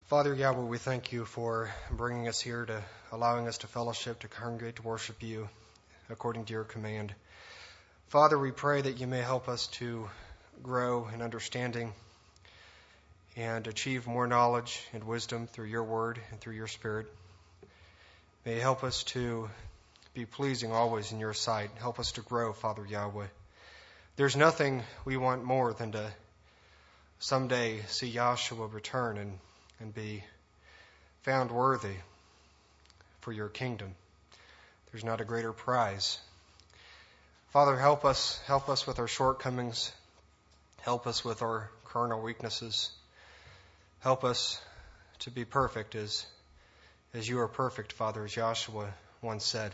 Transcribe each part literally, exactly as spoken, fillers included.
Father Yahweh, we thank you for bringing us here, to allowing us to fellowship, to congregate, to worship you according to your command. Father, we pray that you may help us to grow in understanding and achieve more knowledge and wisdom through your word and through your spirit. May you help us to be pleasing always in your sight. Help us to grow, Father Yahweh. There's nothing we want more than to someday see Yahshua return and, and be found worthy for your kingdom. There's not a greater prize. Father, help us, help us with our shortcomings. Help us with our carnal weaknesses. Help us to be perfect as, as you are perfect, Father, as Joshua once said.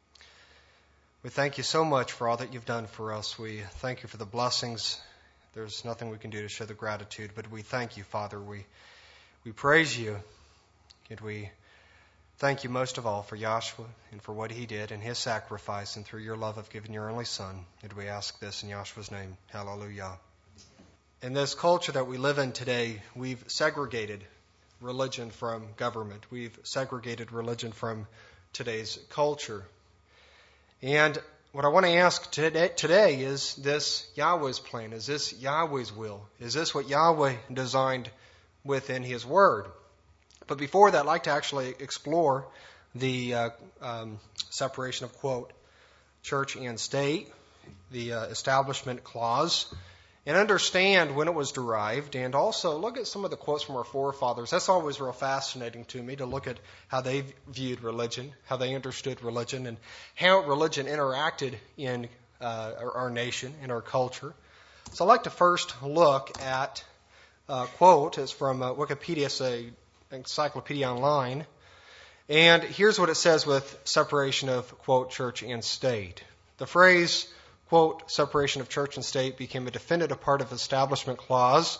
We thank you so much for all that you've done for us. We thank you for the blessings. There's nothing we can do to show the gratitude, but we thank you, Father. We we praise you, and we thank you most of all for Yahshua and for what he did and his sacrifice, and through your love of giving your only Son. And we ask this in Yahshua's name. Hallelujah. In this culture that we live in today, we've segregated religion from government. We've segregated religion from today's culture. And what I want to ask today is this Yahweh's plan? Is this Yahweh's will? Is this what Yahweh designed within his word? But before that, I'd like to actually explore the uh, um, separation of, quote, church and state, the uh, Establishment Clause, and understand when it was derived, and also look at some of the quotes from our forefathers. That's always real fascinating to me, to look at how they viewed religion, how they understood religion, and how religion interacted in uh, our, our nation, in our culture. So I'd like to first look at a quote. It's from uh, Wikipedia, it's an encyclopedia online. And here's what it says with separation of, quote, church and state. The phrase, quote, separation of church and state became a definitive part of the Establishment Clause,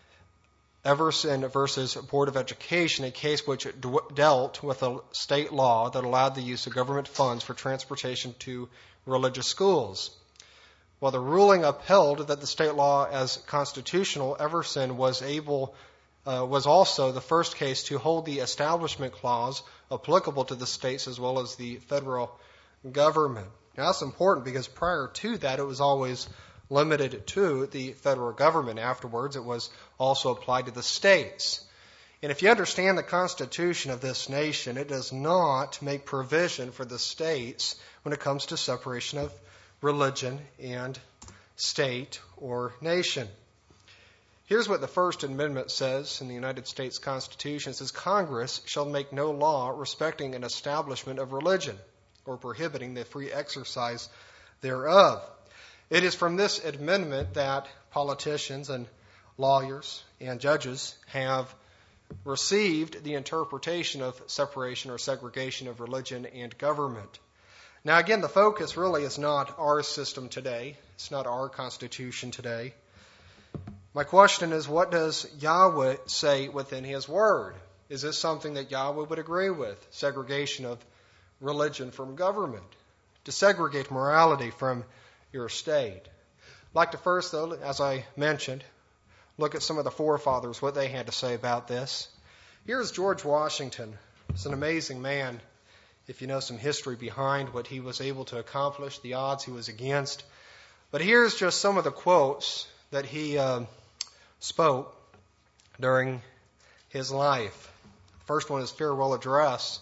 Everson versus Board of Education, a case which d- dealt with a state law that allowed the use of government funds for transportation to religious schools. While the ruling upheld that the state law as constitutional, Everson was able uh, was also the first case to hold the Establishment Clause applicable to the states as well as the federal government. Now, that's important because prior to that, it was always limited to the federal government. Afterwards, it was also applied to the states. And if you understand the Constitution of this nation, it does not make provision for the states when it comes to separation of religion and state or nation. Here's what the First Amendment says in the United States Constitution. It says, Congress shall make no law respecting an establishment of religion, or prohibiting the free exercise thereof. It is from this amendment that politicians and lawyers and judges have received the interpretation of separation or segregation of religion and government. Now, again, the focus really is not our system today. It's not our Constitution today. My question is, what does Yahweh say within his word? Is this something that Yahweh would agree with? Segregation of religion from government, to segregate morality from your state. I'd like to first, though, as I mentioned, look at some of the forefathers, what they had to say about this. Here's George Washington. He's an amazing man, if you know some history behind what he was able to accomplish, the odds he was against. But here's just some of the quotes that he uh, spoke during his life. The first one is farewell address.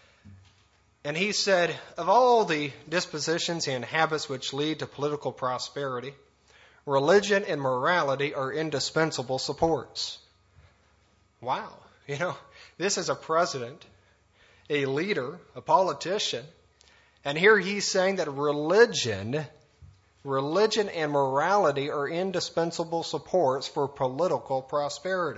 And he said, of all the dispositions and habits which lead to political prosperity, religion and morality are indispensable supports. Wow. You know, this is a president, a leader, a politician, and here he's saying that religion, religion and morality are indispensable supports for political prosperity.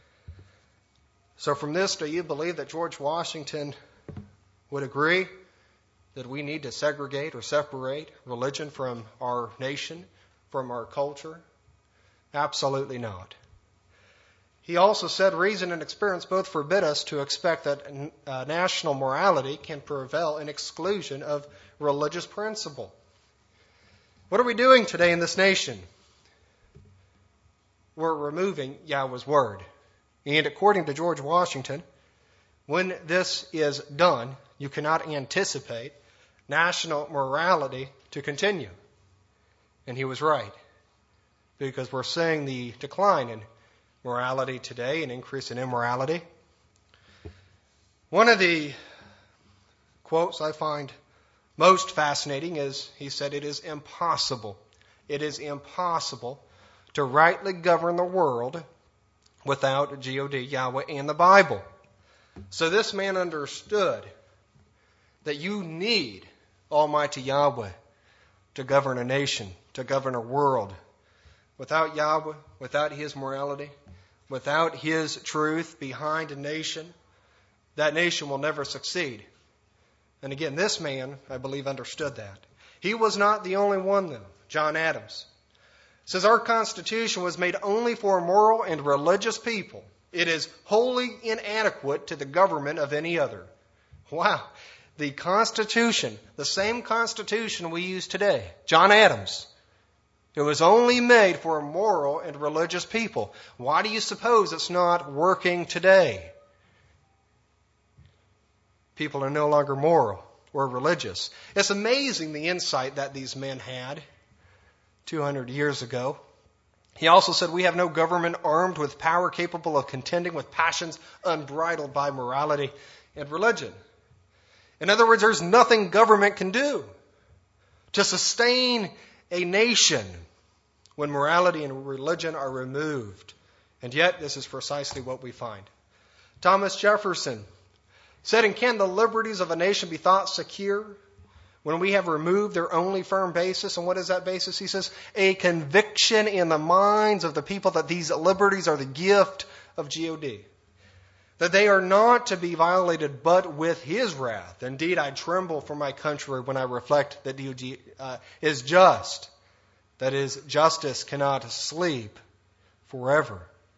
So from this, do you believe that George Washington would agree that we need to segregate or separate religion from our nation, from our culture? Absolutely not. He also said reason and experience both forbid us to expect that uh, national morality can prevail in exclusion of religious principle. What are we doing today in this nation? We're removing Yahweh's word. And according to George Washington, when this is done, you cannot anticipate national morality to continue. And he was right, because we're seeing the decline in morality today, an increase in immorality. One of the quotes I find most fascinating is, he said, it is impossible, it is impossible to rightly govern the world without G O D, Yahweh, and the Bible. So this man understood that you need Almighty Yahweh to govern a nation, to govern a world. Without Yahweh, without His morality, without His truth behind a nation, that nation will never succeed. And again, this man, I believe, understood that. He was not the only one, though. John Adams says our Constitution was made only for moral and religious people. It is wholly inadequate to the government of any other. Wow. The Constitution, the same Constitution we use today, John Adams, it was only made for moral and religious people. Why do you suppose it's not working today? People are no longer moral or religious. It's amazing the insight that these men had two hundred years ago. He also said, we have no government armed with power capable of contending with passions unbridled by morality and religion. In other words, there's nothing government can do to sustain a nation when morality and religion are removed. And yet, this is precisely what we find. Thomas Jefferson said, and can the liberties of a nation be thought secure when we have removed their only firm basis? And what is that basis? He says, a conviction in the minds of the people that these liberties are the gift of G O D. That they are not to be violated but with His wrath. Indeed, I tremble for my country when I reflect that D O D uh, is just. That is, justice cannot sleep forever.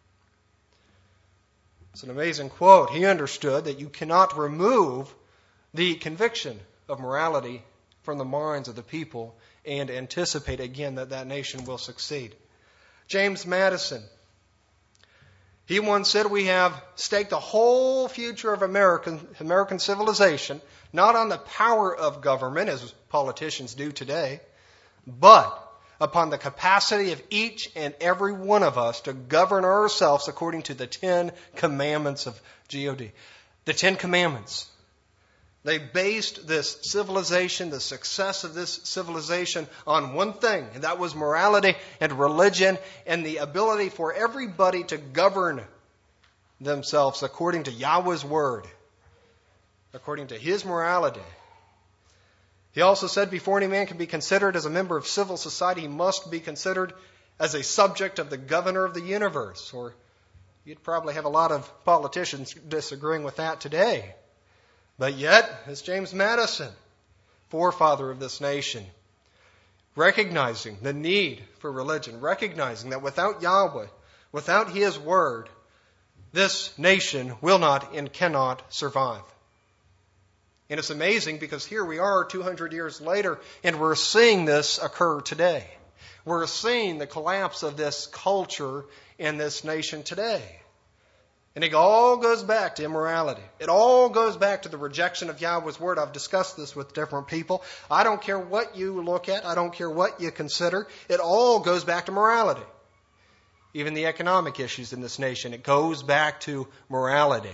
It's an amazing quote. He understood that you cannot remove the conviction of morality from the minds of the people and anticipate again that that nation will succeed. James Madison, he once said, we have staked the whole future of American, American civilization not on the power of government, as politicians do today, but upon the capacity of each and every one of us to govern ourselves according to the Ten Commandments of G O D. The Ten Commandments. They based this civilization, the success of this civilization, on one thing, and that was morality and religion and the ability for everybody to govern themselves according to Yahweh's word, according to His morality. He also said before any man can be considered as a member of civil society, he must be considered as a subject of the governor of the universe. Or you'd probably have a lot of politicians disagreeing with that today. But yet, as James Madison, forefather of this nation, recognizing the need for religion, recognizing that without Yahweh, without His word, this nation will not and cannot survive. And it's amazing because here we are two hundred years later and we're seeing this occur today. We're seeing the collapse of this culture in this nation today. And it all goes back to immorality. It all goes back to the rejection of Yahweh's word. I've discussed this with different people. I don't care what you look at. I don't care what you consider. It all goes back to morality. Even the economic issues in this nation, it goes back to morality.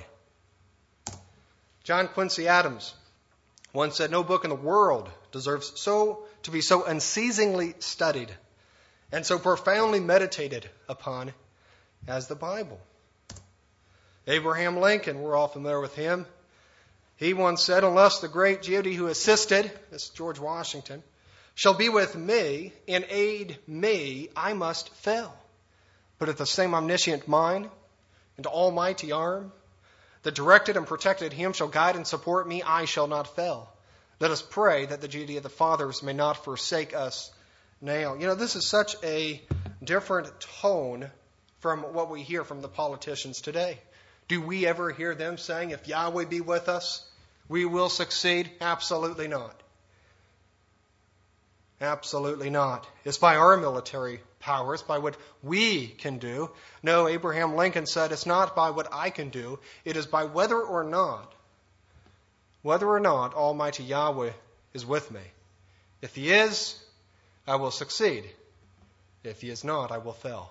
John Quincy Adams once said, no book in the world deserves so to be so unceasingly studied and so profoundly meditated upon as the Bible. Abraham Lincoln, we're all familiar with him. He once said, unless the great G O D who assisted, this is George Washington, shall be with me and aid me, I must fail. But if the same omniscient mind and almighty arm that directed and protected him shall guide and support me, I shall not fail. Let us pray that the G O D of the fathers may not forsake us now. You know, this is such a different tone from what we hear from the politicians today. Do we ever hear them saying, if Yahweh be with us, we will succeed? Absolutely not. Absolutely not. It's by our military power. It's by what we can do. No, Abraham Lincoln said, it's not by what I can do. It is by whether or not, whether or not Almighty Yahweh is with me. If He is, I will succeed. If He is not, I will fail.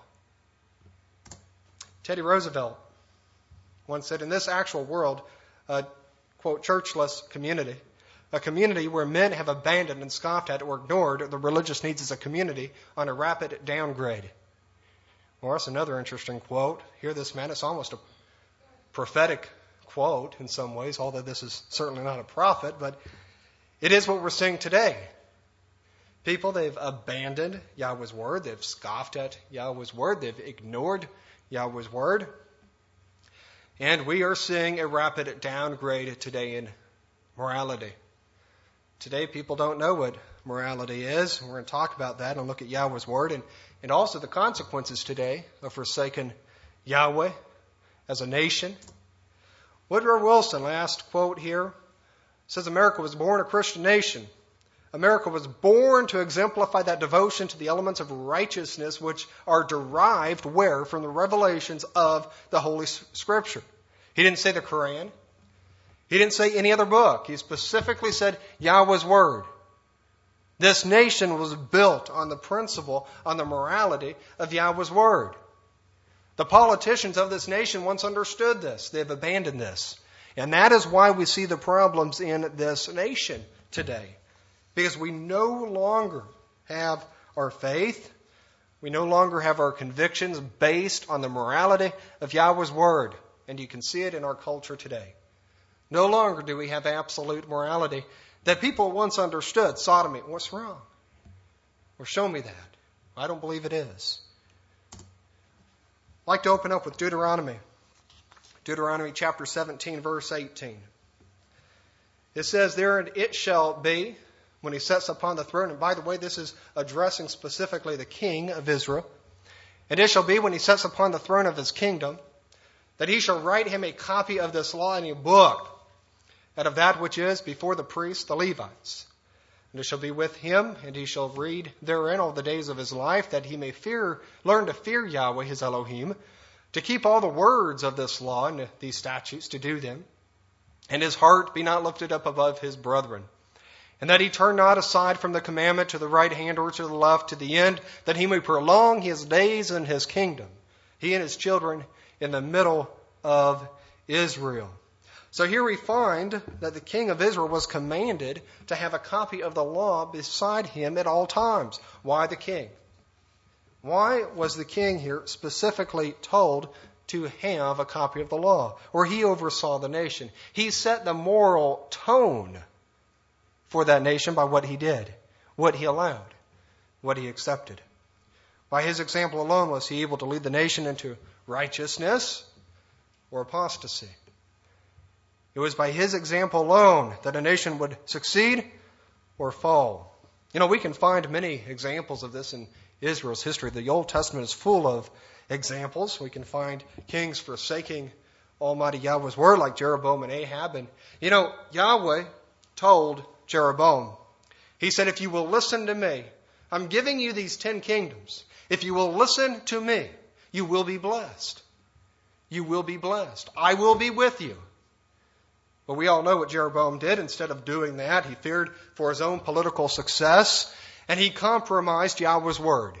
Teddy Roosevelt once said, in this actual world, a, quote, churchless community, a community where men have abandoned and scoffed at or ignored the religious needs as a community on a rapid downgrade. Well, that's another interesting quote. Hear this, man. It's almost a prophetic quote in some ways, although this is certainly not a prophet, but it is what we're seeing today. People, they've abandoned Yahweh's word. They've scoffed at Yahweh's word. They've ignored Yahweh's word. And we are seeing a rapid downgrade today in morality. Today, people don't know what morality is. We're going to talk about that and look at Yahweh's word and, and also the consequences today of forsaking Yahweh as a nation. Woodrow Wilson, last quote here, says America was born a Christian nation. America was born to exemplify that devotion to the elements of righteousness which are derived where? From the revelations of the Holy Scripture. He didn't say the Quran. He didn't say any other book. He specifically said Yahweh's Word. This nation was built on the principle, on the morality of Yahweh's Word. The politicians of this nation once understood this. They've abandoned this. And that is why we see the problems in this nation today. Because we no longer have our faith. We no longer have our convictions based on the morality of Yahweh's Word. And you can see it in our culture today. No longer do we have absolute morality that people once understood. Sodomy, what's wrong? Well, show me that. I don't believe it is. I'd like to open up with Deuteronomy. Deuteronomy chapter seventeen, verse eighteen. It says there, and it shall be, when he sets upon the throne, and by the way, this is addressing specifically the king of Israel. And it shall be when he sets upon the throne of his kingdom, that he shall write him a copy of this law in a book, out of that which is before the priests, the Levites. And it shall be with him, and he shall read therein all the days of his life, that he may fear, learn to fear Yahweh his Elohim, to keep all the words of this law and these statutes, to do them, and his heart be not lifted up above his brethren. And that he turn not aside from the commandment to the right hand or to the left, to the end that he may prolong his days in his kingdom, he and his children in the middle of Israel. So here we find that the king of Israel was commanded to have a copy of the law beside him at all times. Why the king? Why was the king here specifically told to have a copy of the law? Or he oversaw the nation. He set the moral tone for that nation by what he did, what he allowed, what he accepted. By his example alone was he able to lead the nation into righteousness or apostasy. It was by his example alone that a nation would succeed or fall. You know, we can find many examples of this in Israel's history. The Old Testament is full of examples. We can find kings forsaking Almighty Yahweh's word like Jeroboam and Ahab. And, you know, Yahweh told Jeroboam, he said, if you will listen to me, I'm giving you these ten kingdoms. If you will listen to me, you will be blessed. You will be blessed. I will be with you. But we all know what Jeroboam did. Instead of doing that, he feared for his own political success, and he compromised Yahweh's word.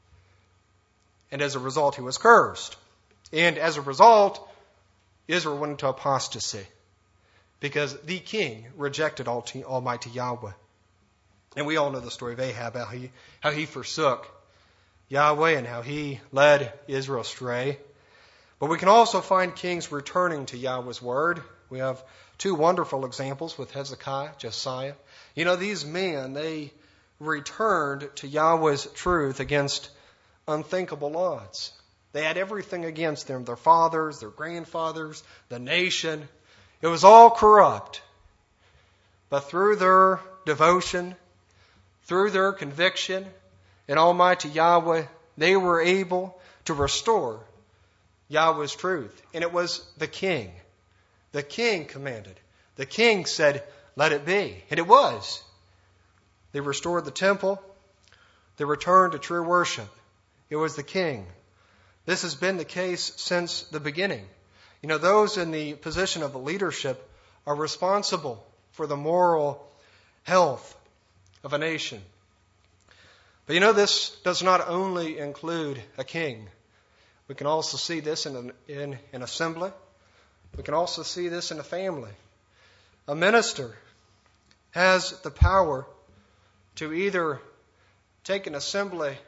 And as a result, he was cursed. And as a result, Israel went into apostasy, because the king rejected Almighty Yahweh. And we all know the story of Ahab, how he, how he forsook Yahweh and how he led Israel astray. But we can also find kings returning to Yahweh's word. We have two wonderful examples with Hezekiah, Josiah. You know, these men, they returned to Yahweh's truth against unthinkable odds. They had everything against them, their fathers, their grandfathers, the nation. It was all corrupt. But through their devotion, through their conviction in Almighty Yahweh, they were able to restore Yahweh's truth. And it was the king. The king commanded. The king said, let it be. And it was. They restored the temple. They returned to true worship. It was the king. This has been the case since the beginning. You know, those in the position of leadership are responsible for the moral health of a nation. But you know, this does not only include a king. We can also see this in an, in an assembly. We can also see this in a family. A minister has the power to either take an assembly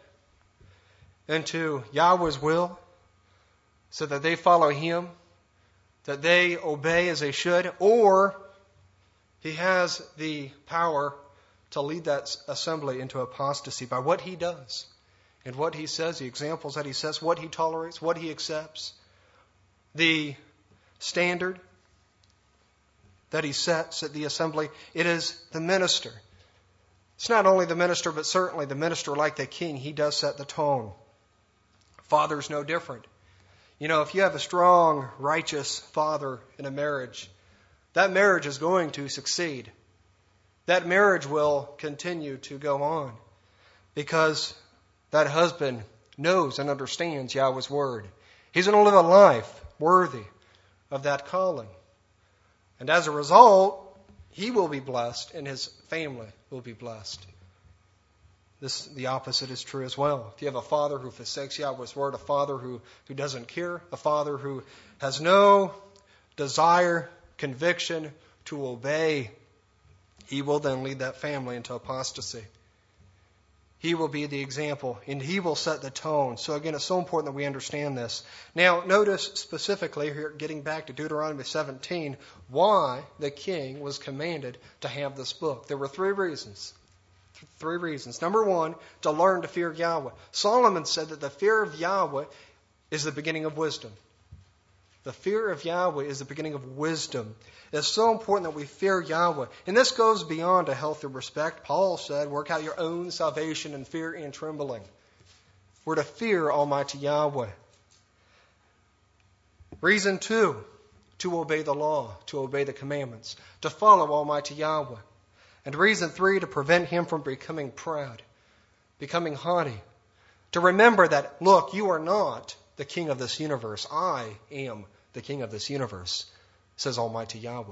into Yahweh's will so that they follow Him, that they obey as they should, or he has the power to lead that assembly into apostasy by what he does and what he says, the examples that he says, what he tolerates, what he accepts, the standard that he sets at the assembly. It is the minister. It's not only the minister, but certainly the minister, like the king, he does set the tone. Father's no different. You know, if you have a strong, righteous father in a marriage, that marriage is going to succeed. That marriage will continue to go on because that husband knows and understands Yahweh's word. He's going to live a life worthy of that calling. And as a result, he will be blessed and his family will be blessed. This, the opposite is true as well. If you have a father who forsakes Yahweh's word, a father who, who doesn't care, a father who has no desire, conviction to obey, he will then lead that family into apostasy. He will be the example, and he will set the tone. So again, it's so important that we understand this. Now, notice specifically here, getting back to Deuteronomy seventeen, why the king was commanded to have this book. There were three reasons. Three reasons. Number one, to learn to fear Yahweh. Solomon said that the fear of Yahweh is the beginning of wisdom. The fear of Yahweh is the beginning of wisdom. It's so important that we fear Yahweh. And this goes beyond a healthy respect. Paul said, work out your own salvation in fear and trembling. We're to fear Almighty Yahweh. Reason two, to obey the law, to obey the commandments, to follow Almighty Yahweh. And reason three, to prevent him from becoming proud, becoming haughty. To remember that, look, you are not the king of this universe. I am the king of this universe, says Almighty Yahweh.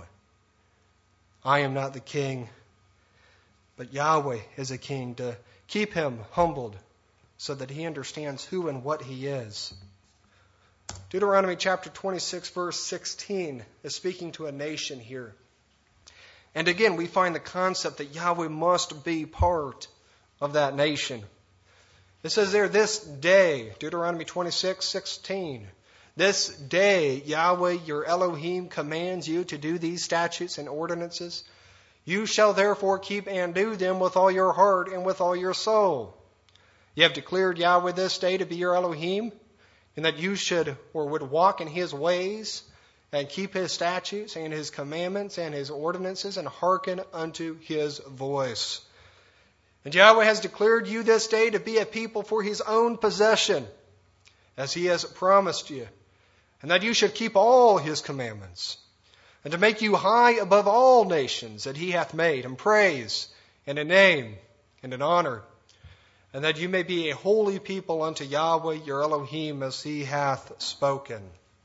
I am not the king, but Yahweh is a king, to keep him humbled so that he understands who and what he is. Deuteronomy chapter twenty-six, verse sixteen is speaking to a nation here. And again, we find the concept that Yahweh must be part of that nation. It says there, this day, Deuteronomy twenty-six, sixteen, this day Yahweh your Elohim commands you to do these statutes and ordinances. You shall therefore keep and do them with all your heart and with all your soul. You have declared Yahweh this day to be your Elohim, and that you should or would walk in his ways and keep his statutes and his commandments and his ordinances and hearken unto his voice. And Yahweh has declared you this day to be a people for his own possession, as he has promised you, and that you should keep all his commandments, and to make you high above all nations that he hath made, in praise and in name and in honor, and that you may be a holy people unto Yahweh your Elohim, as he hath spoken.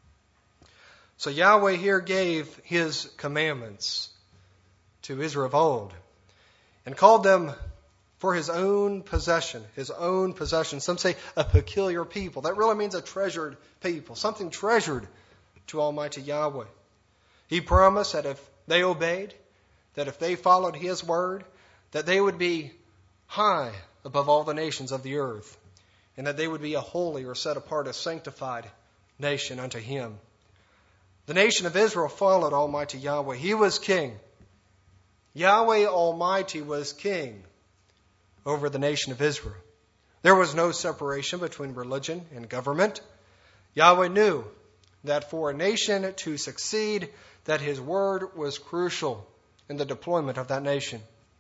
So Yahweh here gave his commandments to Israel of old and called them for his own possession, his own possession. Some say a peculiar people. That really means a treasured people, something treasured to Almighty Yahweh. He promised that if they obeyed, that if they followed his word, that they would be high above all the nations of the earth, and that they would be a holy or set apart, a sanctified nation unto him. The nation of Israel followed Almighty Yahweh. He was king. Yahweh Almighty was king over the nation of Israel. There was no separation between religion and government. Yahweh knew that for a nation to succeed, that his word was crucial in the deployment of that nation.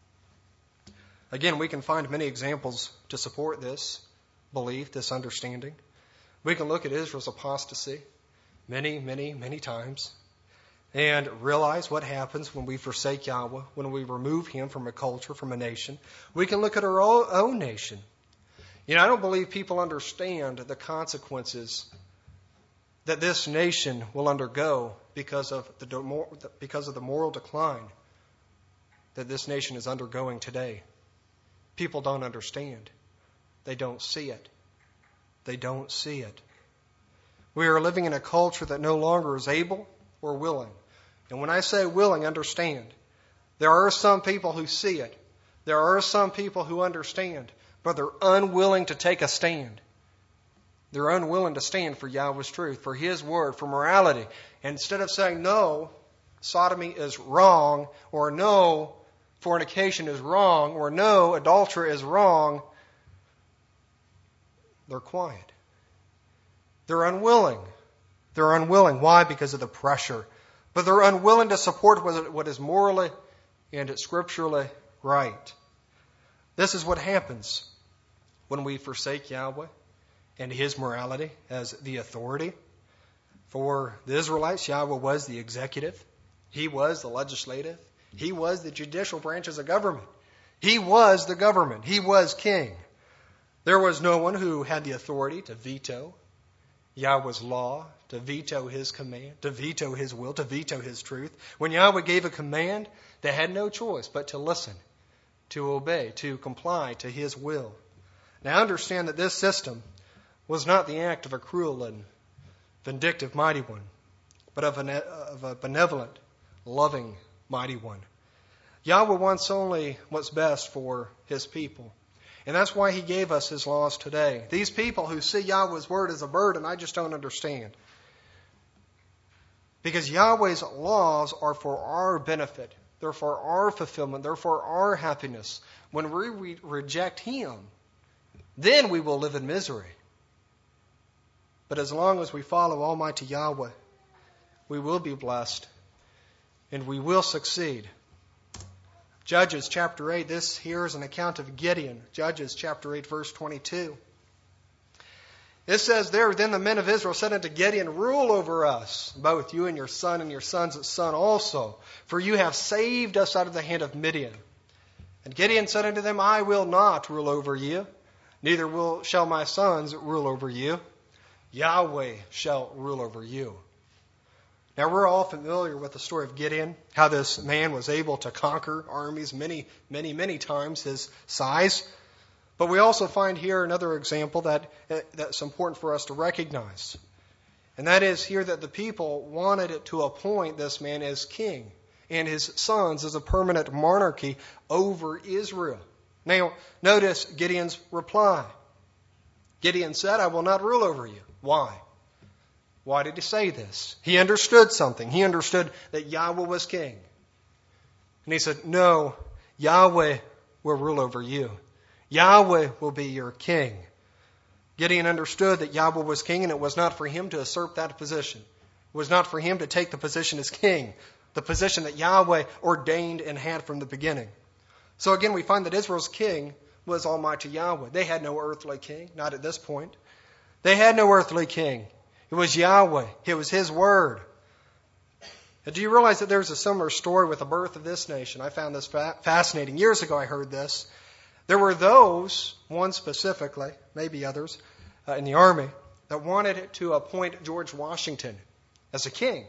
Again, we can find many examples to support this belief, this understanding. We can look at Israel's apostasy many, many, many times and realize what happens when we forsake Yahweh, when we remove him from a culture, from a nation. We can look at our own nation You know, I don't believe people understand the consequences that this nation will undergo because of the because of the moral decline that this nation is undergoing today. People don't understand. They don't see it. They don't see it. We are living in a culture that no longer is able or willing. And when I say willing, understand. There are some people who see it. There are some people who understand, but they're unwilling to take a stand. They're unwilling to stand for Yahweh's truth, for His word, for morality. And instead of saying, no, sodomy is wrong, or no, fornication is wrong, or no, adultery is wrong, they're quiet. They're unwilling. They're unwilling. Why? Because of the pressure. But they're unwilling to support what is morally and scripturally right. This is what happens when we forsake Yahweh and His morality as the authority. For the Israelites, Yahweh was the executive. He was the legislative. He was the judicial branches of government. He was the government. He was king. There was no one who had the authority to veto Yahweh's law, to veto His command, to veto His will, to veto His truth. When Yahweh gave a command, they had no choice but to listen, to obey, to comply to His will. Now understand that this system was not the act of a cruel and vindictive mighty one, but of, an, of a benevolent, loving mighty one. Yahweh wants only what's best for His people. And that's why He gave us His laws today. These people who see Yahweh's word as a burden, I just don't understand. Because Yahweh's laws are for our benefit. They're for our fulfillment. They're for our happiness. When we re- reject Him, then we will live in misery. But as long as we follow Almighty Yahweh, we will be blessed and we will succeed. Judges chapter eight, this here is an account of Gideon. Judges chapter eight, verse twenty-two. It says there, then the men of Israel said unto Gideon, rule over us, both you and your son and your son's son also, for you have saved us out of the hand of Midian. And Gideon said unto them, I will not rule over you, neither will shall my sons rule over you. Yahweh shall rule over you. Now we're all familiar with the story of Gideon, how this man was able to conquer armies many, many, many times his size. But we also find here another example that that's important for us to recognize. And that is here that the people wanted to appoint this man as king and his sons as a permanent monarchy over Israel. Now, notice Gideon's reply. Gideon said, I will not rule over you. Why? Why did he say this? He understood something. He understood that Yahweh was king. And he said, no, Yahweh will rule over you. Yahweh will be your king. Gideon understood that Yahweh was king, and it was not for him to usurp that position. It was not for him to take the position as king, the position that Yahweh ordained and had from the beginning. So again, we find that Israel's king was Almighty Yahweh. They had no earthly king, not at this point. They had no earthly king. It was Yahweh. It was His word. And do you realize that there's a similar story with the birth of this nation? I found this fa- fascinating. Years ago I heard this. There were those, one specifically, maybe others, uh, in the army, that wanted to appoint George Washington as a king.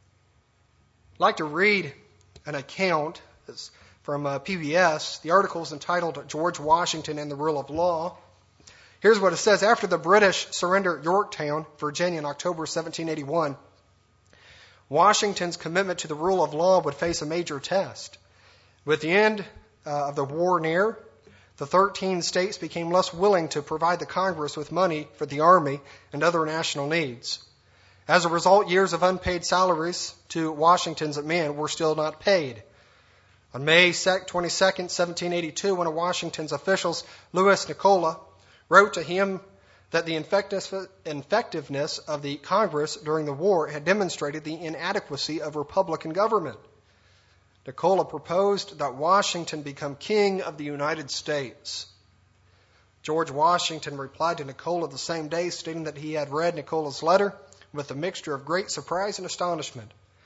I'd like to read an account from uh, P B S. The article is entitled George Washington and the Rule of Law. Here's what it says. After the British surrendered Yorktown, Virginia in October seventeen eighty-one, Washington's commitment to the rule of law would face a major test. With the end uh, of the war near, the thirteen states became less willing to provide the Congress with money for the Army and other national needs. As a result, years of unpaid salaries to Washington's men were still not paid. On May twenty-second, seventeen eighty-two, one of Washington's officials, Louis Nicola, wrote to him that the effectiveness of the Congress during the war had demonstrated the inadequacy of Republican government. Nicola proposed that Washington become king of the United States. George Washington replied to Nicola the same day, stating that he had read Nicola's letter with a mixture of great surprise and astonishment.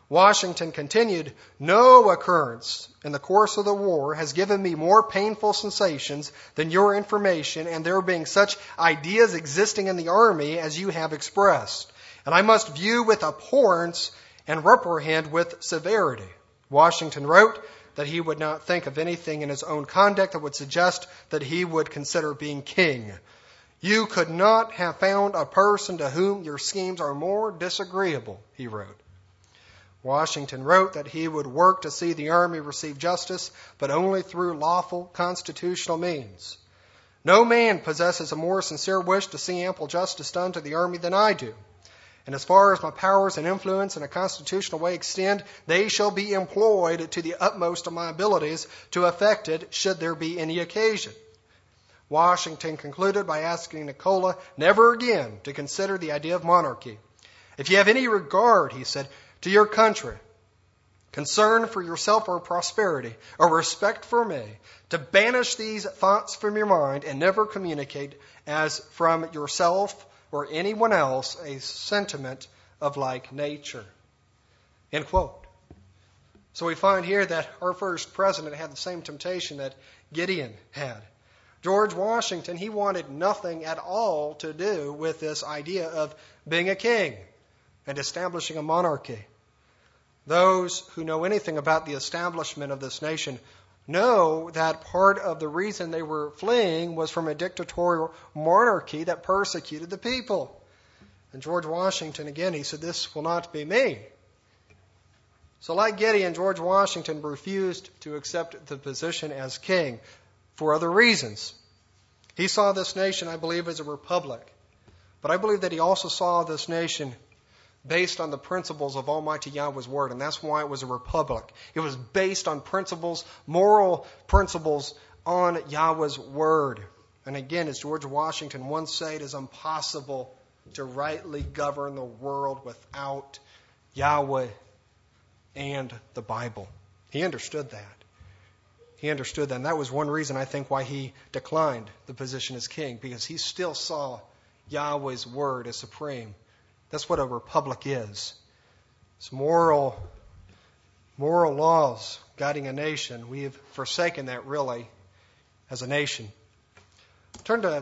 Washington continued, "No occurrence in the course of the war has given me more painful sensations than your information and there being such ideas existing in the army as you have expressed. And I must view with abhorrence and reprehend with severity." Washington wrote that he would not think of anything in his own conduct that would suggest that he would consider being king. "You could not have found a person to whom your schemes are more disagreeable," he wrote. Washington wrote that he would work to see the army receive justice, but only through lawful constitutional means. "No man possesses a more sincere wish to see ample justice done to the army than I do. And as far as my powers and influence in a constitutional way extend, they shall be employed to the utmost of my abilities to effect it should there be any occasion." Washington concluded by asking Nicola never again to consider the idea of monarchy. "If you have any regard," he said, "to your country, concern for yourself or prosperity, or respect for me, to banish these thoughts from your mind and never communicate as from yourself or anyone else a sentiment of like nature." End quote. So we find here that our first president had the same temptation that Gideon had. George Washington, he wanted nothing at all to do with this idea of being a king and establishing a monarchy. Those who know anything about the establishment of this nation know that part of the reason they were fleeing was from a dictatorial monarchy that persecuted the people. And George Washington, again, he said, "This will not be me." So like Gideon, George Washington refused to accept the position as king for other reasons. He saw this nation, I believe, as a republic. But I believe that he also saw this nation based on the principles of Almighty Yahweh's Word, and that's why it was a republic. It was based on principles, moral principles on Yahweh's Word. And again, as George Washington once said, it is impossible to rightly govern the world without Yahweh and the Bible. He understood that. He understood that, and that was one reason, I think, why he declined the position as king, because he still saw Yahweh's Word as supreme. That's what a republic is. It's moral, moral laws guiding a nation. We have forsaken that, really, as a nation. Turn to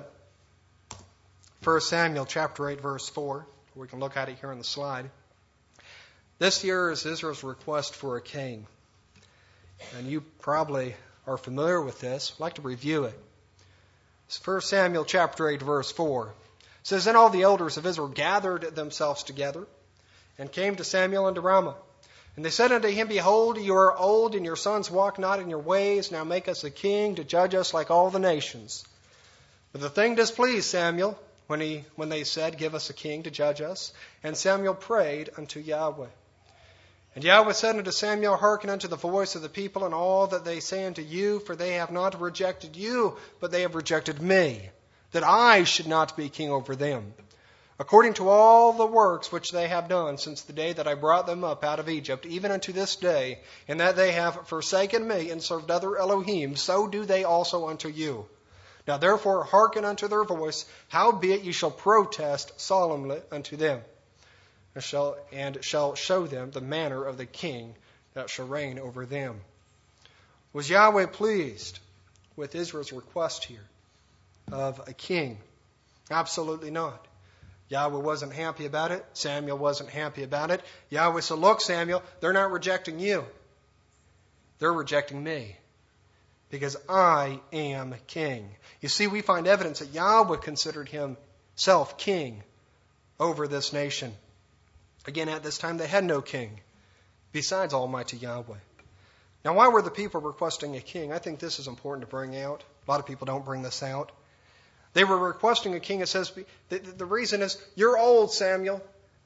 First Samuel chapter eight, verse four. We can look at it here on the slide. This year is Israel's request for a king. And you probably are familiar with this. I'd like to review it. It's First Samuel chapter eight, verse four. It says, "Then all the elders of Israel gathered themselves together and came to Samuel unto Ramah. And they said unto him, Behold, you are old, and your sons walk not in your ways. Now make us a king to judge us like all the nations. But the thing displeased Samuel when he when they said, Give us a king to judge us. And Samuel prayed unto Yahweh. And Yahweh said unto Samuel, Hearken unto the voice of the people and all that they say unto you, for they have not rejected you, but they have rejected me, that I should not be king over them, according to all the works which they have done since the day that I brought them up out of Egypt, even unto this day, and that they have forsaken me and served other Elohim, so do they also unto you. Now therefore hearken unto their voice, howbeit ye shall protest solemnly unto them, and shall, and shall show them the manner of the king that shall reign over them." Was Yahweh pleased with Israel's request here of a king? Absolutely not. Yahweh wasn't happy about it. Samuel wasn't happy about it. Yahweh said, Look, Samuel, they're not rejecting you. They're rejecting me, because I am king. You see, we find evidence that Yahweh considered himself king over this nation. Again, at this time, they had no king besides Almighty Yahweh. Now, why were the people requesting a king? I think this is important to bring out. A lot of people don't bring this out. They were requesting a king. It says the, the reason is, you're old, Samuel,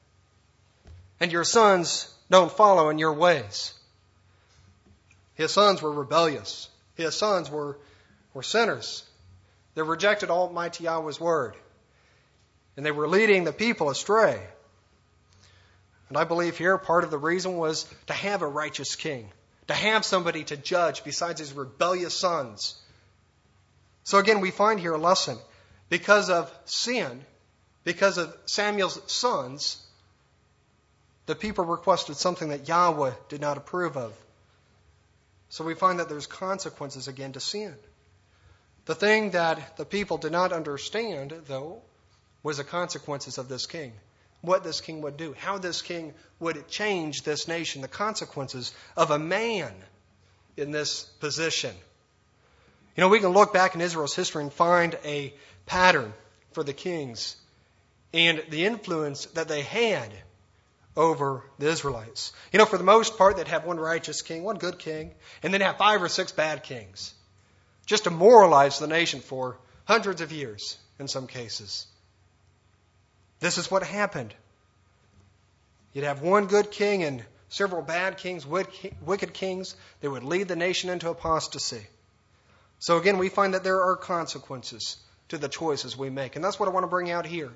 and your sons don't follow in your ways. His sons were rebellious. His sons were, were sinners. They rejected Almighty Yahweh's word. And they were leading the people astray. And I believe here part of the reason was to have a righteous king, to have somebody to judge besides his rebellious sons. So again, we find here a lesson. Because of sin, because of Samuel's sons, The people requested something that Yahweh did not approve of. So we find that there's consequences again to sin. The thing that the people did not understand, though, was the consequences of this king. What this king would do. How this king would change this nation. The consequences of a man in this position. You know, we can look back in Israel's history and find a pattern for the kings and the influence that they had over the Israelites. You know, for the most part, they'd have one righteous king, one good king, and then have five or six bad kings. Just to moralize the nation for hundreds of years in some cases. This is what happened. You'd have one good king and several bad kings, wicked kings. They would lead the nation into apostasy. So again, we find that there are consequences to the choices we make. And that's what I want to bring out here.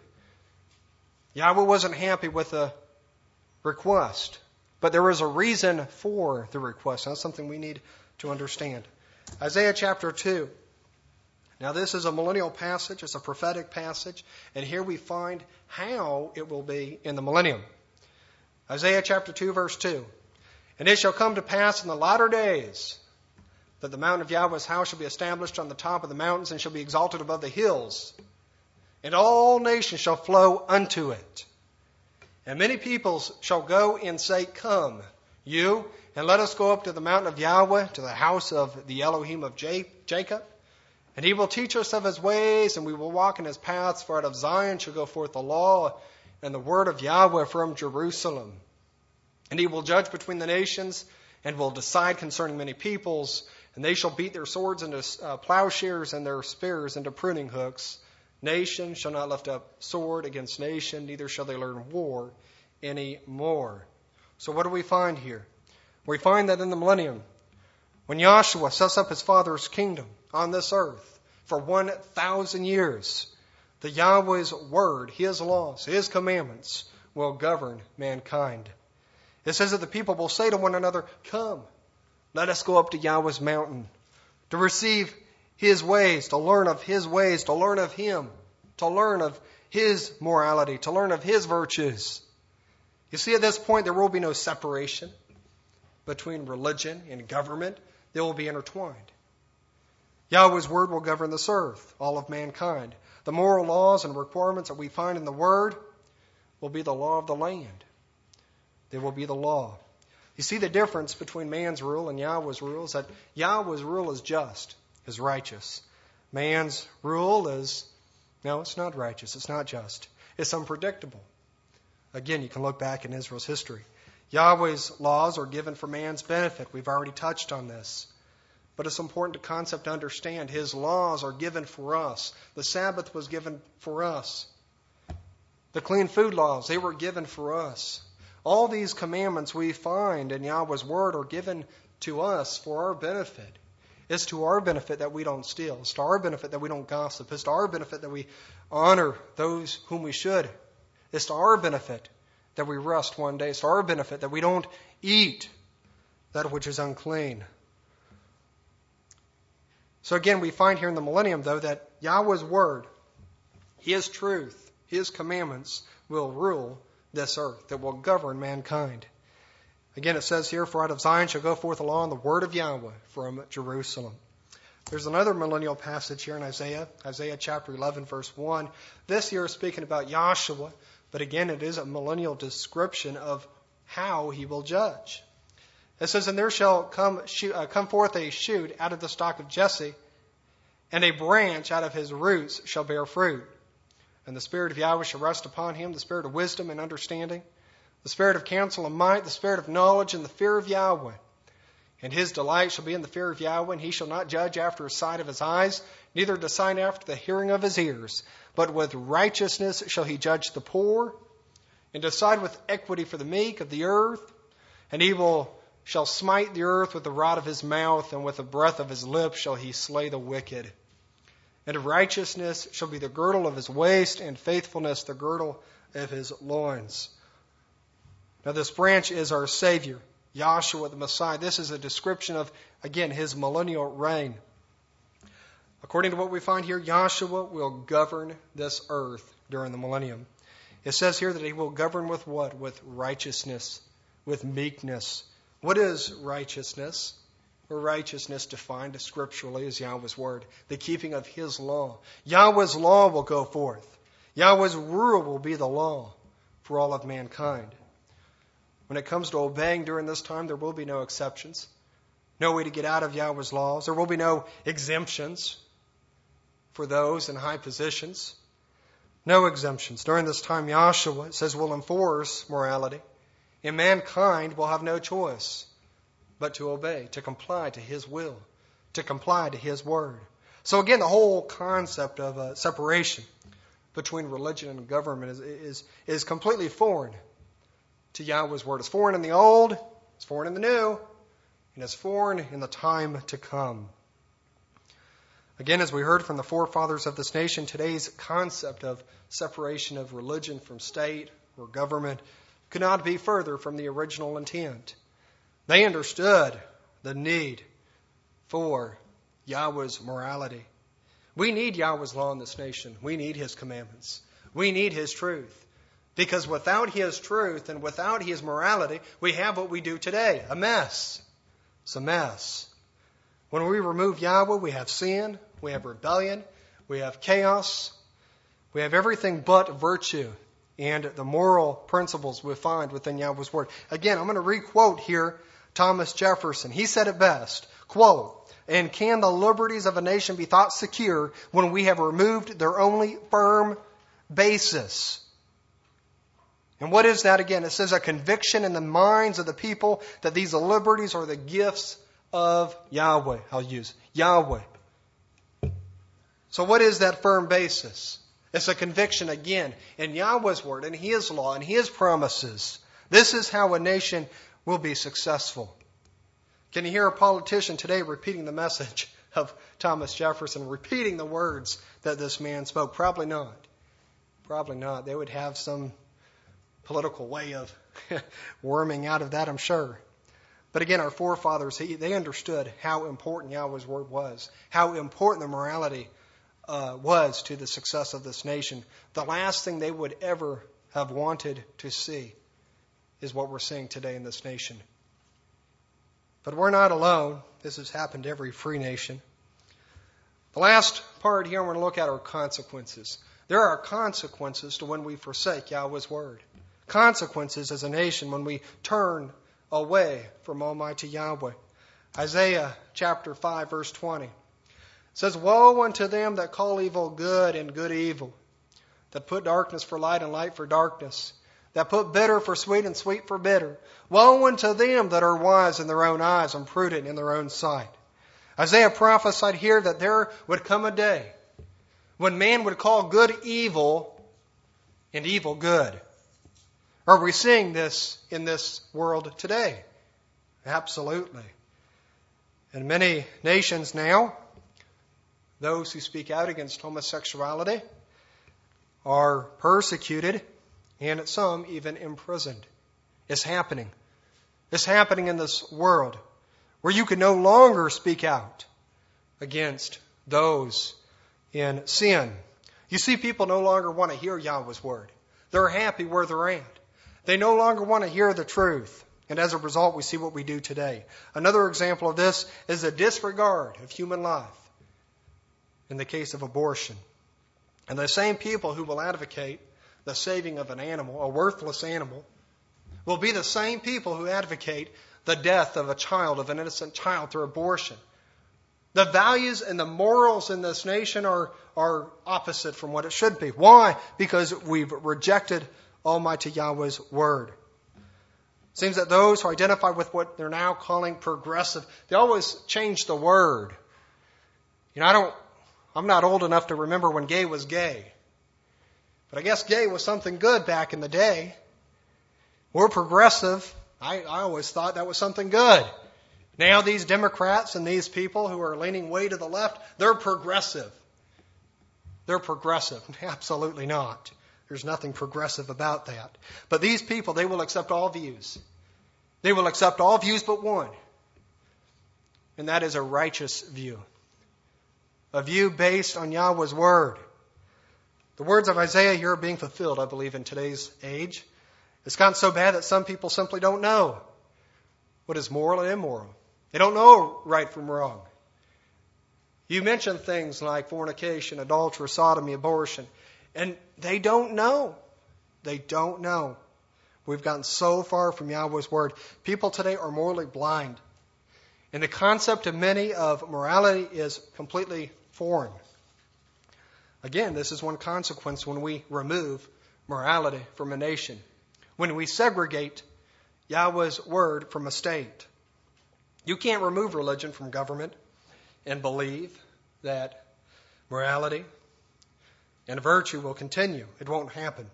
Yahweh wasn't happy with the request, but there was a reason for the request. That's something we need to understand. Isaiah chapter two. Now this is a millennial passage. It's a prophetic passage. And here we find how it will be in the millennium. Isaiah chapter two, verse two. And it shall come to pass in the latter days that the mountain of Yahweh's house shall be established on the top of the mountains and shall be exalted above the hills. And all nations shall flow unto it. And many peoples shall go and say, Come, you, and let us go up to the mountain of Yahweh, to the house of the Elohim of Jacob. And he will teach us of his ways, and we will walk in his paths. For out of Zion shall go forth the law and the word of Yahweh from Jerusalem. And he will judge between the nations, and will decide concerning many peoples. And they shall beat their swords into uh, plowshares, and their spears into pruning hooks. Nation shall not lift up sword against nation, neither shall they learn war any more. So what do we find here? We find that in the millennium, when Yahshua sets up his Father's kingdom on this earth for one thousand years, the Yahweh's word, his laws, his commandments will govern mankind. It says that the people will say to one another, Come, let us go up to Yahweh's mountain to receive his ways, to learn of his ways, to learn of him, to learn of his morality, to learn of his virtues. You see, at this point, there will be no separation between religion and government. They will be intertwined. Yahweh's word will govern this earth, all of mankind. The moral laws and requirements that we find in the word will be the law of the land. They will be the law. You see the difference between man's rule and Yahweh's rule is that Yahweh's rule is just, is righteous. Man's rule is, no, it's not righteous, it's not just. It's unpredictable. Again, you can look back in Israel's history. Yahweh's laws are given for man's benefit. We've already touched on this. But it's important to concept to understand. His laws are given for us. The Sabbath was given for us. The clean food laws, they were given for us. All these commandments we find in Yahweh's word are given to us for our benefit. It's to our benefit that we don't steal. It's to our benefit that we don't gossip. It's to our benefit that we honor those whom we should. It's to our benefit that we rest one day. It's to our benefit that we don't eat that which is unclean. So again, we find here in the millennium, though, that Yahweh's word, his truth, his commandments will rule this earth, that will govern mankind. Again, it says here, For out of Zion shall go forth the law and the word of Yahweh from Jerusalem. There's another millennial passage here in Isaiah, Isaiah chapter eleven, verse one. This here is speaking about Yahshua, but again, it is a millennial description of how he will judge. It says, And there shall come, shoot, uh, come forth a shoot out of the stock of Jesse, and a branch out of his roots shall bear fruit. And the Spirit of Yahweh shall rest upon him, the Spirit of wisdom and understanding, the Spirit of counsel and might, the Spirit of knowledge and the fear of Yahweh. And his delight shall be in the fear of Yahweh, and he shall not judge after the sight of his eyes, neither decide after the hearing of his ears. But with righteousness shall he judge the poor, and decide with equity for the meek of the earth. And he will shall smite the earth with the rod of his mouth, and with the breath of his lips shall he slay the wicked. And righteousness shall be the girdle of his waist, and faithfulness the girdle of his loins. Now this branch is our Savior, Yahshua the Messiah. This is a description of, again, his millennial reign. According to what we find here, Yahshua will govern this earth during the millennium. It says here that he will govern with what? With righteousness, with meekness. What is righteousness? Or righteousness defined scripturally as Yahweh's word, the keeping of his law. Yahweh's law will go forth. Yahweh's rule will be the law for all of mankind. When it comes to obeying during this time, there will be no exceptions. No way to get out of Yahweh's laws. There will be no exemptions for those in high positions. No exemptions. During this time, Yahshua, it says, will enforce morality. And mankind will have no choice but to obey, to comply to his will, to comply to his word. So again, the whole concept of uh, separation between religion and government is, is, is completely foreign to Yahweh's word. It's foreign in the old, it's foreign in the new, and it's foreign in the time to come. Again, as we heard from the forefathers of this nation, today's concept of separation of religion from state or government could not be further from the original intent. They understood the need for Yahweh's morality. We need Yahweh's law in this nation. We need his commandments. We need his truth. Because without his truth and without his morality, we have what we do today, a mess. It's a mess. When we remove Yahweh, we have sin, we have rebellion, we have chaos, we have everything but virtue and the moral principles we find within Yahweh's word. Again, I'm going to re-quote here Thomas Jefferson. He said it best, quote, "And can the liberties of a nation be thought secure when we have removed their only firm basis?" And what is that again? It says a conviction in the minds of the people that these liberties are the gifts of Yahweh. I'll use Yahweh. So what is that firm basis? It's a conviction again in Yahweh's word, in his law, in his promises. This is how a nation will be successful. Can you hear a politician today repeating the message of Thomas Jefferson, repeating the words that this man spoke? Probably not. Probably not. They would have some political way of worming out of that, I'm sure. But again, our forefathers, they understood how important Yahweh's word was, how important the morality uh, was to the success of this nation. The last thing they would ever have wanted to see is what we're seeing today in this nation. But we're not alone. This has happened to every free nation. The last part here I want to look at are consequences. There are consequences to when we forsake Yahweh's word. Consequences as a nation when we turn away from Almighty Yahweh. Isaiah chapter five verse twenty says, "Woe unto them that call evil good and good evil, that put darkness for light and light for darkness, that put bitter for sweet and sweet for bitter. Woe unto them that are wise in their own eyes and prudent in their own sight." Isaiah prophesied here that there would come a day when man would call good evil and evil good. Are we seeing this in this world today? Absolutely. In many nations now, those who speak out against homosexuality are persecuted and some even imprisoned. It's happening. It's happening in this world where you can no longer speak out against those in sin. You see, people no longer want to hear Yahweh's word. They're happy where they're at. They no longer want to hear the truth. And as a result, we see what we do today. Another example of this is a disregard of human life in the case of abortion. And the same people who will advocate the saving of an animal, a worthless animal, will be the same people who advocate the death of a child, of an innocent child through abortion. The values and the morals in this nation are, are opposite from what it should be. Why? Because we've rejected Almighty Yahweh's word. It seems that those who identify with what they're now calling progressive, they always change the word. You know, I don't, I'm not old enough to remember when gay was gay. But I guess gay was something good back in the day. We're progressive. I, I always thought that was something good. Now these Democrats and these people who are leaning way to the left, they're progressive. They're progressive. Absolutely not. There's nothing progressive about that. But these people, they will accept all views. They will accept all views but one. And that is a righteous view. A view based on Yahweh's word. The words of Isaiah here are being fulfilled, I believe, in today's age. It's gotten so bad that some people simply don't know what is moral and immoral. They don't know right from wrong. You mention things like fornication, adultery, sodomy, abortion, and they don't know. They don't know. We've gotten so far from Yahweh's word. People today are morally blind. And the concept of many of morality is completely foreign. Again, this is one consequence when we remove morality from a nation. When we segregate Yahweh's word from a state. You can't remove religion from government and believe that morality and virtue will continue. It won't happen.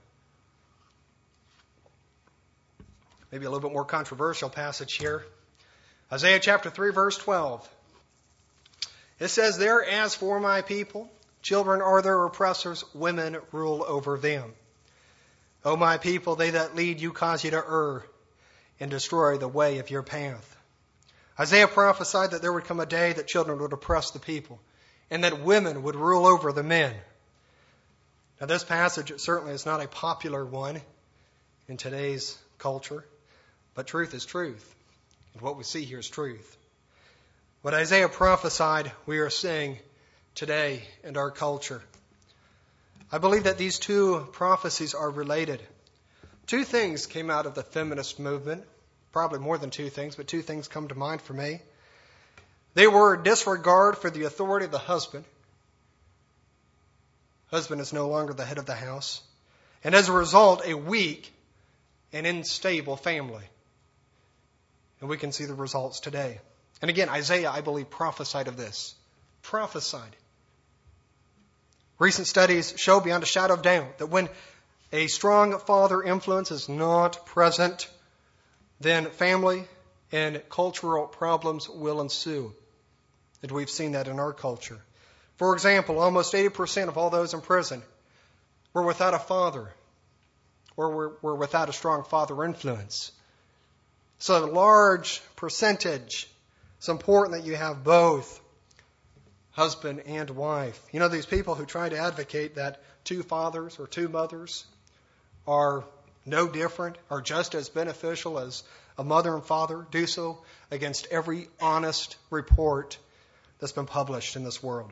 Maybe a little bit more controversial passage here. Isaiah chapter three, verse twelve. It says there, as for my people, children are their oppressors, women rule over them. O my people, they that lead you cause you to err and destroy the way of your path. Isaiah prophesied that there would come a day that children would oppress the people and that women would rule over the men. Now this passage certainly is not a popular one in today's culture, but truth is truth. And what we see here is truth. What Isaiah prophesied, we are seeing today in our culture. I believe that these two prophecies are related. Two things came out of the feminist movement. Probably more than two things, but two things come to mind for me. They were disregard for the authority of the husband. Husband is no longer the head of the house. And as a result, a weak and unstable family. And we can see the results today. And again, Isaiah, I believe, prophesied of this. Prophesied. Recent studies show beyond a shadow of doubt that when a strong father influence is not present, then family and cultural problems will ensue. And we've seen that in our culture. For example, almost eighty percent of all those in prison were without a father or were, were without a strong father influence. So a large percentage. It's important that you have both husband and wife. You know, these people who try to advocate that two fathers or two mothers are no different, are just as beneficial as a mother and father, do so against every honest report that's been published in this world.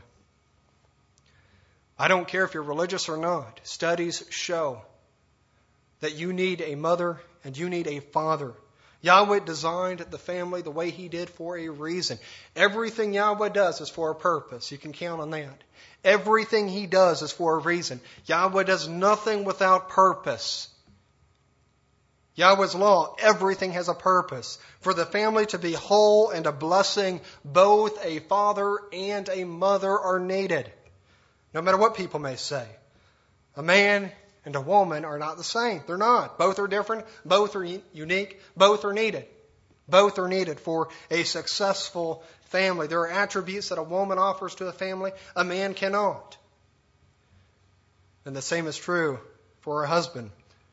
I don't care if you're religious or not. Studies show that you need a mother and you need a father. Yahweh designed the family the way He did for a reason. Everything Yahweh does is for a purpose. You can count on that. Everything He does is for a reason. Yahweh does nothing without purpose. Yahweh's law, everything has a purpose. For the family to be whole and a blessing, both a father and a mother are needed. No matter what people may say. A man and a woman are not the same. They're not. Both are different. Both are unique. Both are needed. Both are needed for a successful family. There are attributes that a woman offers to a family, a man cannot. And the same is true for a husband.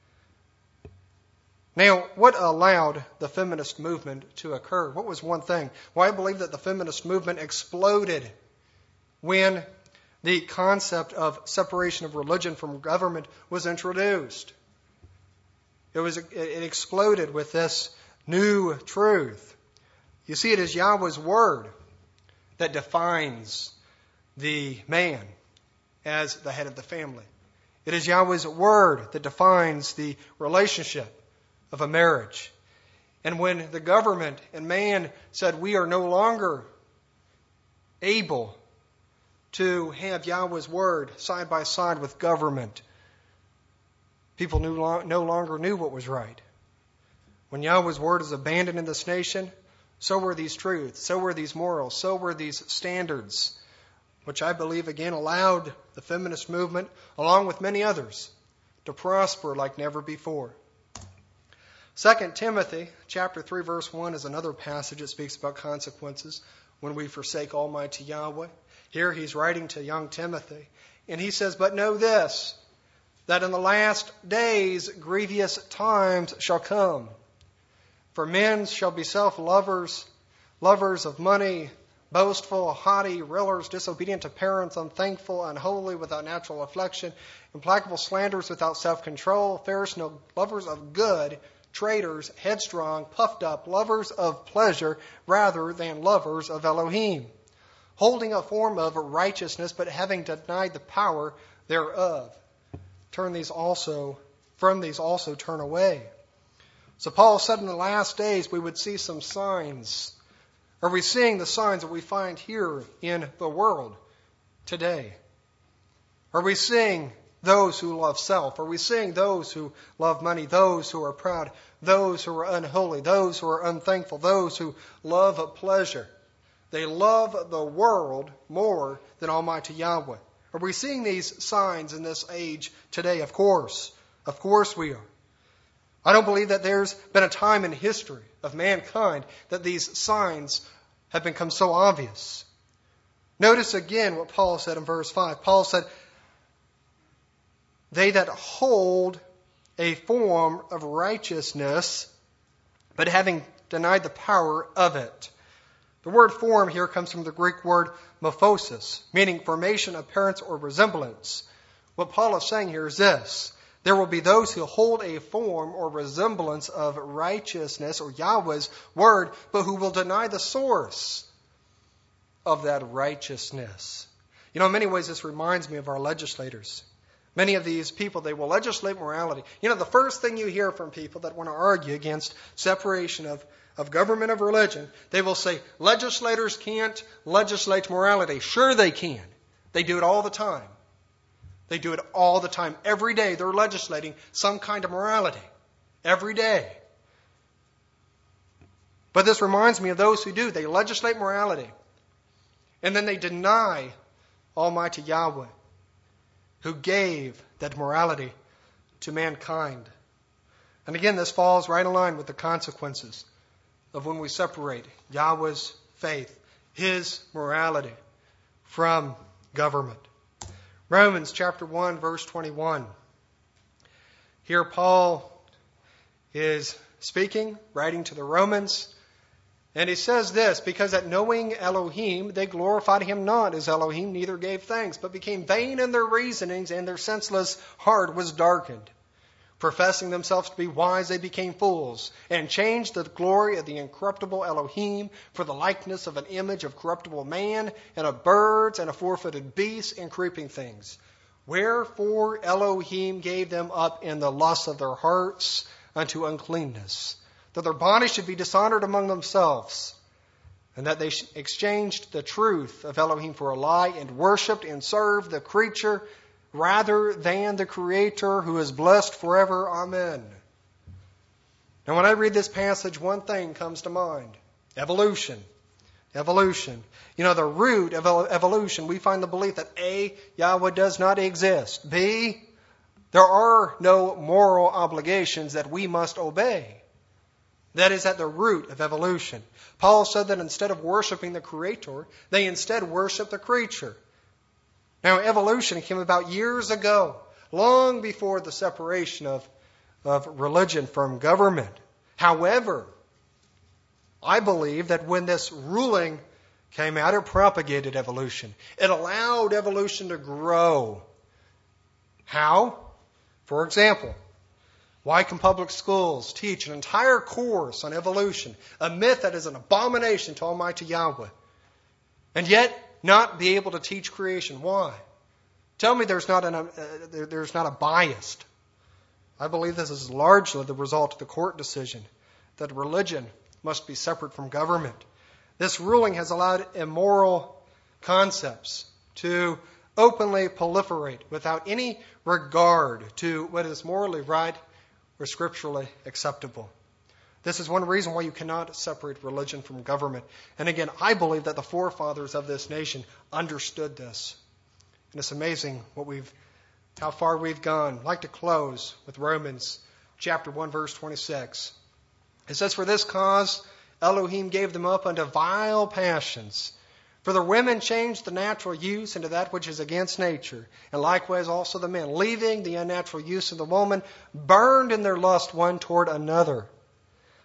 Now, what allowed the feminist movement to occur? What was one thing? Well, I believe that the feminist movement exploded when the concept of separation of religion from government was introduced. It was it exploded with this new truth. You see, it is Yahweh's word that defines the man as the head of the family. It is Yahweh's word that defines the relationship of a marriage. And when the government and man said we are no longer able to have Yahweh's word side by side with government, people knew, no longer knew what was right. When Yahweh's word is abandoned in this nation, so were these truths, so were these morals, so were these standards, which I believe again allowed the feminist movement, along with many others, to prosper like never before. Second Timothy chapter three, verse one is another passage that speaks about consequences when we forsake Almighty Yahweh. Here he's writing to young Timothy, and he says, "But know this, that in the last days grievous times shall come. For men shall be self-lovers, lovers of money, boastful, haughty, railers, disobedient to parents, unthankful, unholy, without natural affection, implacable slanderers, without self-control, fierce, no lovers of good, traitors, headstrong, puffed up, lovers of pleasure rather than lovers of Elohim, holding a form of righteousness, but having denied the power thereof. Turn these also, from these also turn away. So Paul said in the last days we would see some signs. Are we seeing the signs that we find here in the world today? Are we seeing those who love self? Are we seeing those who love money, those who are proud, those who are unholy, those who are unthankful, those who love pleasure? They love the world more than Almighty Yahweh. Are we seeing these signs in this age today? Of course. Of course we are. I don't believe that there's been a time in history of mankind that these signs have become so obvious. Notice again what Paul said in verse five. Paul said, they that hold a form of righteousness, but having denied the power of it. The word form here comes from the Greek word morphosis, meaning formation, appearance, or resemblance. What Paul is saying here is this. There will be those who hold a form or resemblance of righteousness or Yahweh's word, but who will deny the source of that righteousness. You know, in many ways, this reminds me of our legislators. Many of these people, they will legislate morality. You know, the first thing you hear from people that want to argue against separation of, of government of religion, they will say, legislators can't legislate morality. Sure they can. They do it all the time. They do it all the time. Every day they're legislating some kind of morality. Every day. But this reminds me of those who do. They legislate morality. And then they deny Almighty Yahweh, who gave that morality to mankind. And again, this falls right in line with the consequences of when we separate Yahweh's faith, His morality, from government. Romans chapter one, verse twenty-one. Here Paul is speaking, writing to the Romans, and he says this, because that knowing Elohim, they glorified Him not as Elohim, neither gave thanks, but became vain in their reasonings, and their senseless heart was darkened. Professing themselves to be wise, they became fools, and changed the glory of the incorruptible Elohim for the likeness of an image of corruptible man, and of birds, and of four-footed beasts, and creeping things. Wherefore Elohim gave them up in the lust of their hearts unto uncleanness, that their bodies should be dishonored among themselves, and that they exchanged the truth of Elohim for a lie, and worshipped and served the creature rather than the Creator, who is blessed forever. Amen. Now when I read this passage, one thing comes to mind. Evolution. Evolution. You know, the root of evolution, we find the belief that A, Yahweh does not exist. B, there are no moral obligations that we must obey. That is at the root of evolution. Paul said that instead of worshiping the Creator, they instead worship the creature. Now, evolution came about years ago, long before the separation of, of religion from government. However, I believe that when this ruling came out, it propagated evolution. It allowed evolution to grow. How? For example, why can public schools teach an entire course on evolution, a myth that is an abomination to Almighty Yahweh, and yet not be able to teach creation? Why? Tell me there's not, an, uh, there, there's not a bias. I believe this is largely the result of the court decision that religion must be separate from government. This ruling has allowed immoral concepts to openly proliferate without any regard to what is morally right or scripturally acceptable. This is one reason why you cannot separate religion from government. And again, I believe that the forefathers of this nation understood this. And it's amazing what we've, how far we've gone. I'd like to close with Romans chapter one, verse twenty-six. It says, for this cause Elohim gave them up unto vile passions. For the women changed the natural use into that which is against nature. And likewise also the men, leaving the unnatural use of the woman, burned in their lust one toward another.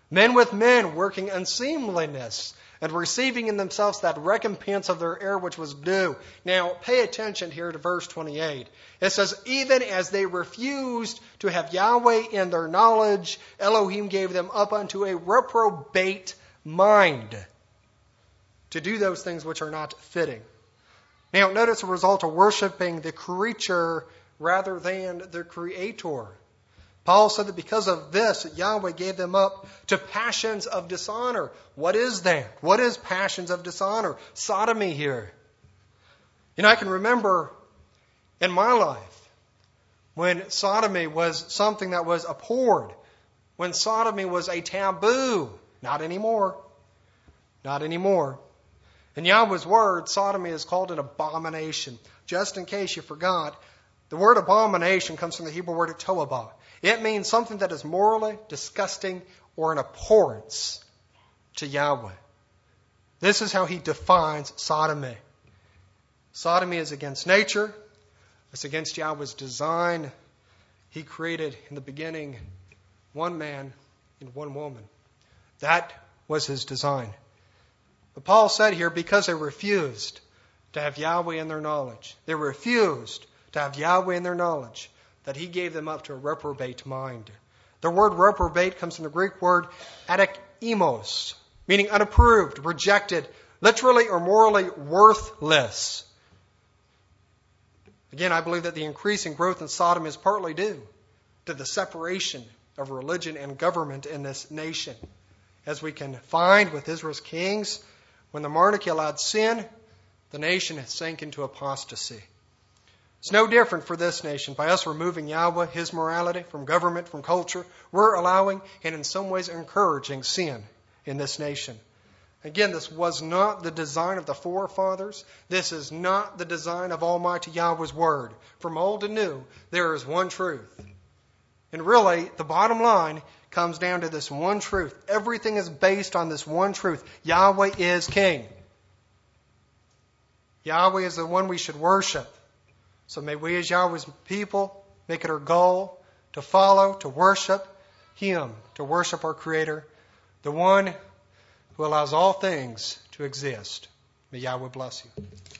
Men with men working unseemliness and receiving in themselves that recompense of their error which was due. Now, pay attention here to verse twenty-eight. It says, even as they refused to have Yahweh in their knowledge, Elohim gave them up unto a reprobate mind to do those things which are not fitting. Now, notice a result of worshiping the creature rather than the Creator. Paul said that because of this, Yahweh gave them up to passions of dishonor. What is that? What is passions of dishonor? Sodomy here. You know, I can remember in my life when sodomy was something that was abhorred, when sodomy was a taboo. Not anymore. Not anymore. In Yahweh's word, sodomy is called an abomination. Just in case you forgot, the word abomination comes from the Hebrew word toabah. It means something that is morally disgusting or an abhorrence to Yahweh. This is how he defines sodomy. Sodomy is against nature. It's against Yahweh's design. He created in the beginning one man and one woman. That was his design. But Paul said here, because they refused to have Yahweh in their knowledge, they refused to have Yahweh in their knowledge, that he gave them up to a reprobate mind. The word reprobate comes from the Greek word adekimos, meaning unapproved, rejected, literally or morally worthless. Again, I believe that the increasing growth in Sodom is partly due to the separation of religion and government in this nation. As we can find with Israel's kings, when the monarchy allowed sin, the nation sank into apostasy. It's no different for this nation. By us removing Yahweh, his morality, from government, from culture, we're allowing and in some ways encouraging sin in this nation. Again, this was not the design of the forefathers. This is not the design of Almighty Yahweh's word. From old to new, there is one truth. And really, the bottom line comes down to this one truth. Everything is based on this one truth. Yahweh is king. Yahweh is the one we should worship. So may we as Yahweh's people make it our goal to follow, to worship him, to worship our Creator, the one who allows all things to exist. May Yahweh bless you.